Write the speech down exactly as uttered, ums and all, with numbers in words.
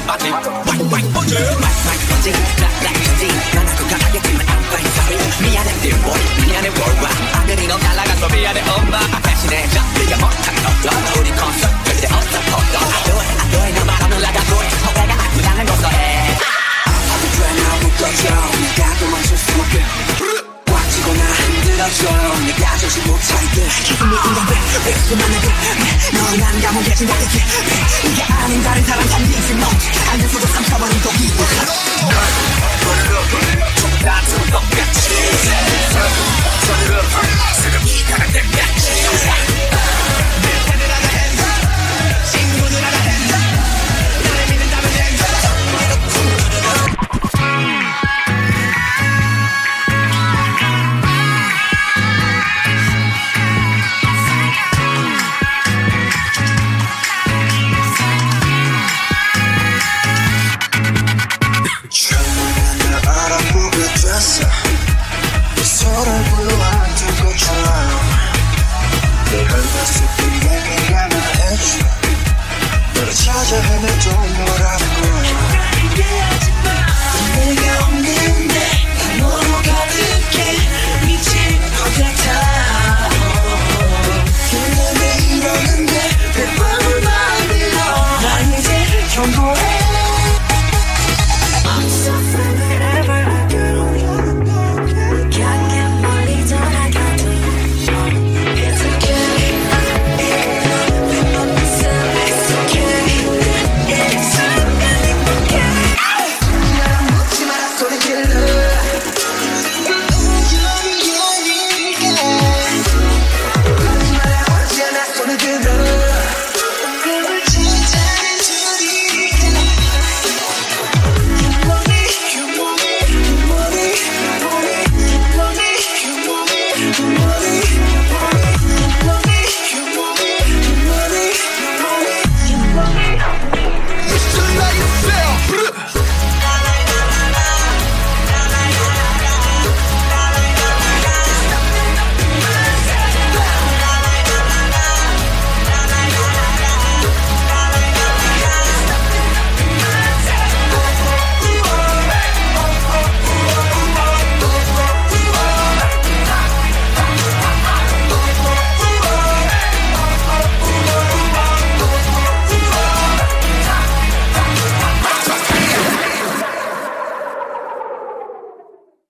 빠지 와이 번지 마이 번지 라라이 번지 난 하고 가겠지만 I'm fine sorry 미안해 dear boy 미안해 worldwide 아들이 너 날아가서 미안해 엄마 대신에 저 네가 못하게 넣어 우리 콘서트 절대 없어 퍼져 아도해 아도해 너만 없는 라가도해 허배가 아프다는 거 써해 어디까지나 묶어줘 내가 도망칠 수 없게 꽉 쥐고 나 흔들어줘 내가 정신 못 차리게 Keep me in the back 왜 그만하게 너난 감옥에 진다게 이게 아닌 다른 사람 잠기지 못 알면서도 삼켜버린 독이